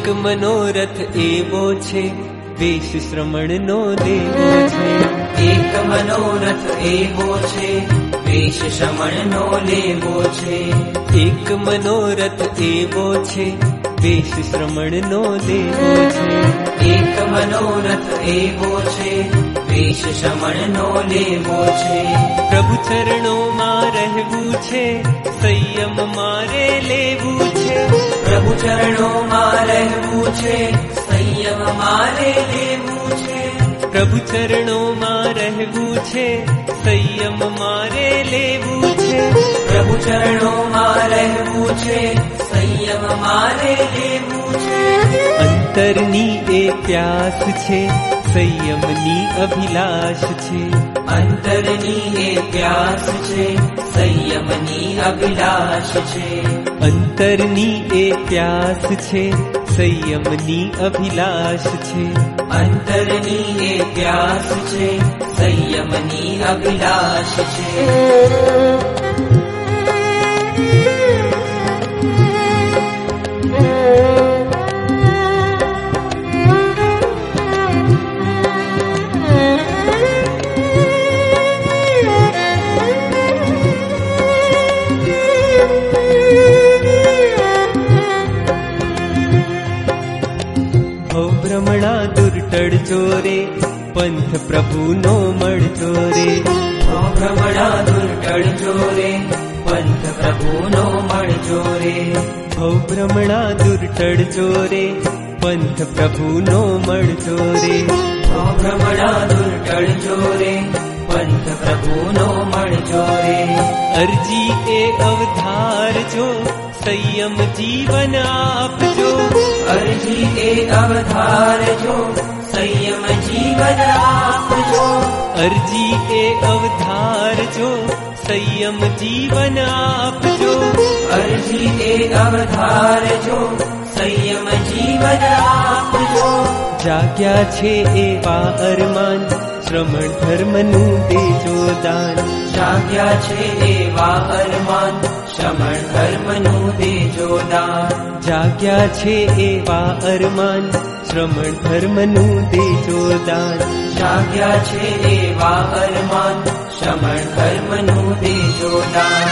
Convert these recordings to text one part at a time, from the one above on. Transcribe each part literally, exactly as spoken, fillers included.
એક મનોરથ એવો છે, વેશ શ્રમણનો દેવો છે. એક મનોરથ એવો છે, વેશ શ્રમણનો લેવો છે. એક મનોરથ એવો છે, વેશ શ્રમણનો દેવો છે. એક મનોરથ એવો છે, વેશ શ્રમણનો લેવો છે. પ્રભુ ચરણોમાં રહેવું છે, સંયમ મારે લેવું છે. પ્રભુ ચરણોમાં રહેવું છે, સંયમ મારે લેવું છે. પ્રભુ ચરણોમાં રહેવું છે, સંયમ મારે લેવું છે. પ્રભુ ચરણોમાં રહેવું છે, સંયમ મારે લેવું છે. અંતરની એ પ્યાસ છે, સંયમની અભિલાષ છે. અંતરની એ પ્યાસ છે, સંયમની અભિલાષ છે. અંતરની એ પ્યાસ છે, સંયમની અભિલાષ છે. અંતરની એ પ્યાસ છે, સંયમની અભિલાષ છે. ભ્રમણા દુર્ટળજો રે, પંથ પ્રભુનો મળજો રે. ભ્રમણા દુર્ટળજો રે, પંથ પ્રભુનો મળજો રે. ભ્રમણા દુર્ટળજો રે, પંથ પ્રભુનો મળજો રે. ભ્રમણા દુર્ટળજો રે, પંથ પ્રભુનો મળજો રે. અરજી એ અવધારજો, સંયમ જીવન આપજો. અરજી એ અવધારજો, સંયમ જીવન આપજો. અરજી એ અવધારજો, સંયમ જીવન આપજો. અરજી એ અવધારજો, સંયમ જીવન આપજો. જાગ્યા છે એવા અરમાન, શ્રમણ ધર્મનું દેજો દાન. જાગ્યા છે એવા અરમાન, શ્રમણ ધર્મનું દેજો દાન. જાગ્યા છે એવા અરમાન, શ્રમણ ધર્મનું દેજો દાન. જાગ્યા છે એવા અરમાન, શ્રમણ ધર્મનું દેજો દાન.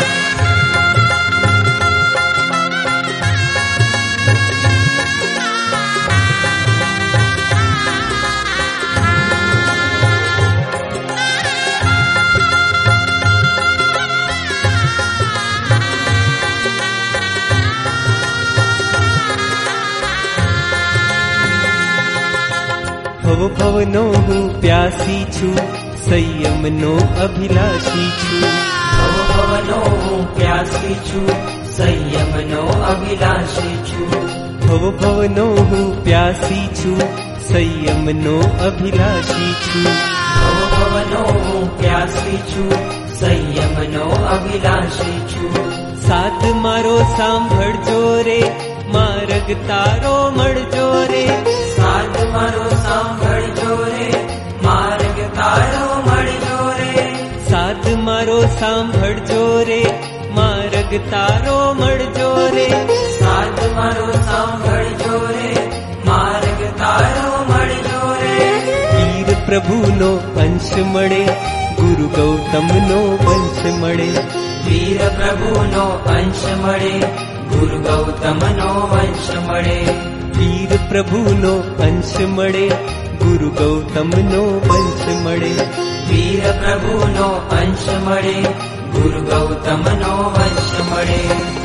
ભવ ભવનો હું પ્યાસી છું, સંયમનો અભિલાષી છું. ભવ ભવનો હું પ્યાસી છું, સંયમનો અભિલાષી છું. ભવ ભવનો હું પ્યાસી છું, સંયમનો અભિલાષી છું. ભવ ભવનો હું પ્યાસી છું, સંયમનો અભિલાષી છું. સાથ મારો સાંભળજો રે, માર્ગ તારો મળજો રે. સાથ મારો સાંભળજો રે, માર્ગ તારો મળજો રે. સાથ મારો સાંભળજો રે, માર્ગ તારો મળજો રે. સાથ મારો સાંભળજો રે, માર્ગ તારો મળજો રે. વીર પ્રભુનો અંશ મળે, ગુરુ ગૌતમનો વંશ મળે. વીર પ્રભુનો અંશ મળે, ગુરુ ગૌતમનો વંશ મળે. વીર પ્રભુનો અંશ મળે, ગુરુ ગૌતમનો વંશ મળે. વીર પ્રભુનો અંશ મળે, ગુરુ ગૌતમનો વંશ મળે.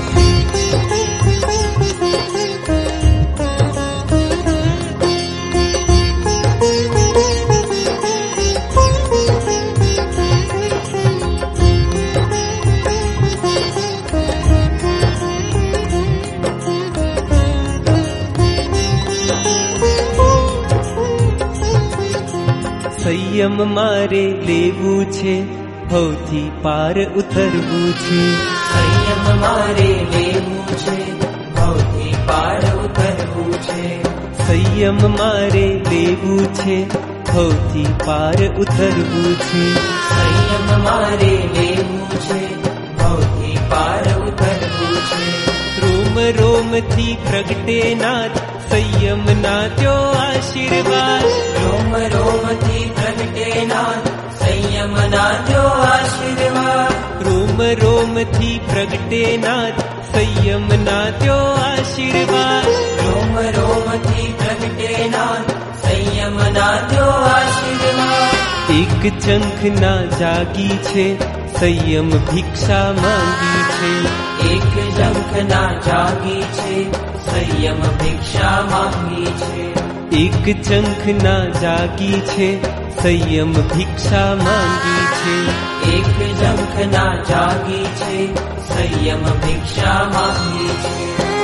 સંયમ મારે લેવું છે, ભવથી પાર ઉતરવું છે. સંયમ મારે લેવું છે, ભવથી પાર ઉતરવું છે. સંયમ મારે લેવું છે, ભવથી પાર ઉતરવું છે. સંયમ મારે લેવું છે, ભવથી પાર ઉતરવું છે. રોમ रोम थी प्रगटे नाथ संयम ना त्यो आशीर्वाद रोम रोम थी प्रगटे नाथ संयम ना त्यो आशीर्वाद रोम रोम थी प्रगटे नाथ संयम ना त्यो आशीर्वाद रोम रोम थी प्रगटे नाथ संयम ना त्यो आशीर्वाद एक चंख ना जागी छे संयम भिक्षा मांगी छे एक जंख ना जागी छे संयम भिक्षा मांगी छे एक चंख ना जागी छे संयम भिक्षा मांगी छे एक जंख ना जागी छे संयम भिक्षा मांगी छे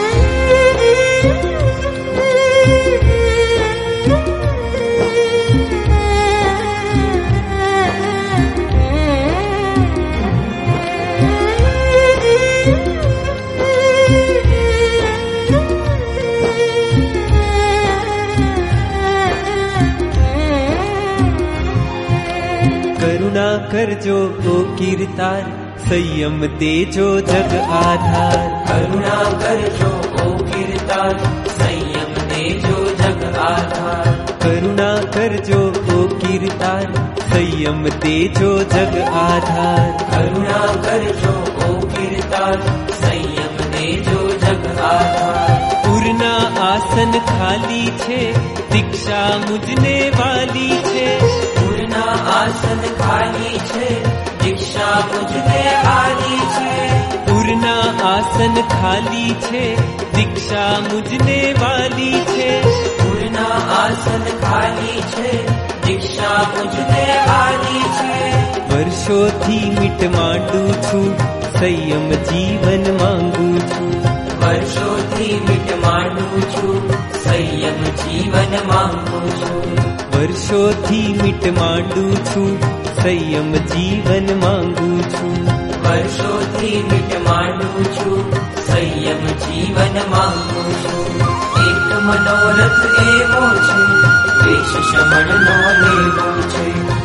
करुणा करजो ओ कीर्तार संयम देजो जग आधार करुणा करजो ओ कीर्तार संयम देजो जग आधार करुणा करजो ओ कीर्तार संयम देजो जग आधार करुणा करजो ओ कीर्तार संयम देजो जग आधार पूर्णा आसन खाली छे दीक्षा मुझने वाली छे पूर्णा आसन खाली छे दीक्षा मुझने वाली छे पूर्णा आसन खाली छे दीक्षा मुझने वाली छे पूर्णा आसन खाली छे दीक्षा मुझने वाली छे वर्षोथी मीट मांडू छू संयम जीवन मांगू छू वर्षोथी मीट मांडू छू संयम जीवन मांगू छू वर्षोथी मीट मांडू छू संयम जीवन मांगू छू वर्षोथी मीट मांडू छू संयम जीवन मांगू छू एक मनोरथ एवो छे वेश शमण नो लेवो छे